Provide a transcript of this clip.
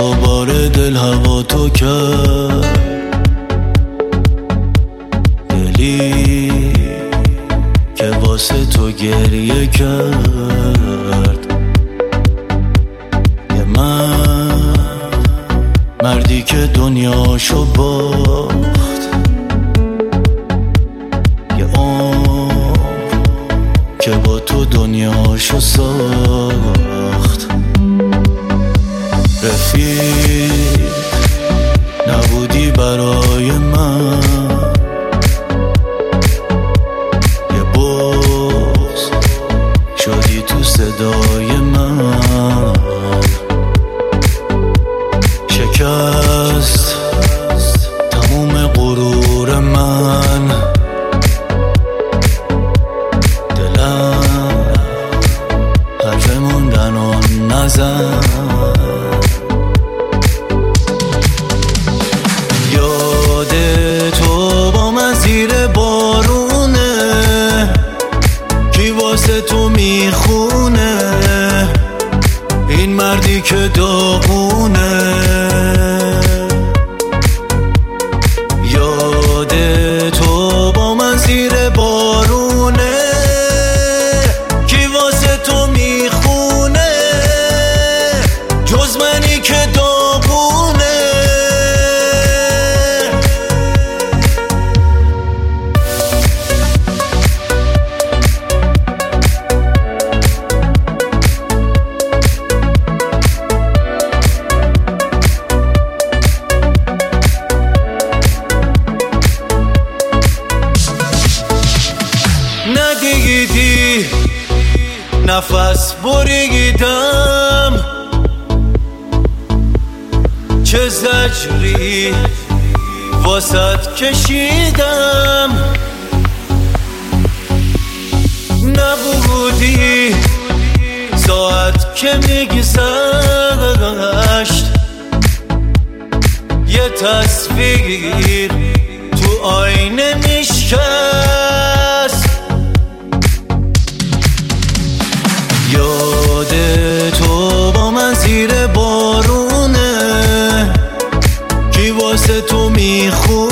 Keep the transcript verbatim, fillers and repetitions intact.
دوباره دل هوا تو کرد، دلی که واسه تو گریه کرد. یه من مردی که دنیاشو باخت، یه عمر که با تو دنیاشو ساخت. رفیق نبودی برای من، یه بغض شدی تو صدای من. شکست تموم غرور من، دلم حرف موندن و نزن. یاد تو با من زیر بارونه، کی واسه تو میخونه، این مردی که داغونه. یاد تو با من زیر بارونه، کی واسه تو میخونه، جز منی که داغونه. ندیدی نفس بریدم، چه زجری واسط کشیدم. نبودی ساعت که میگذشت، یه تصویر تو آینه میشکست. یاد تو با من زیر بارونه، کی واسه تو میخونه،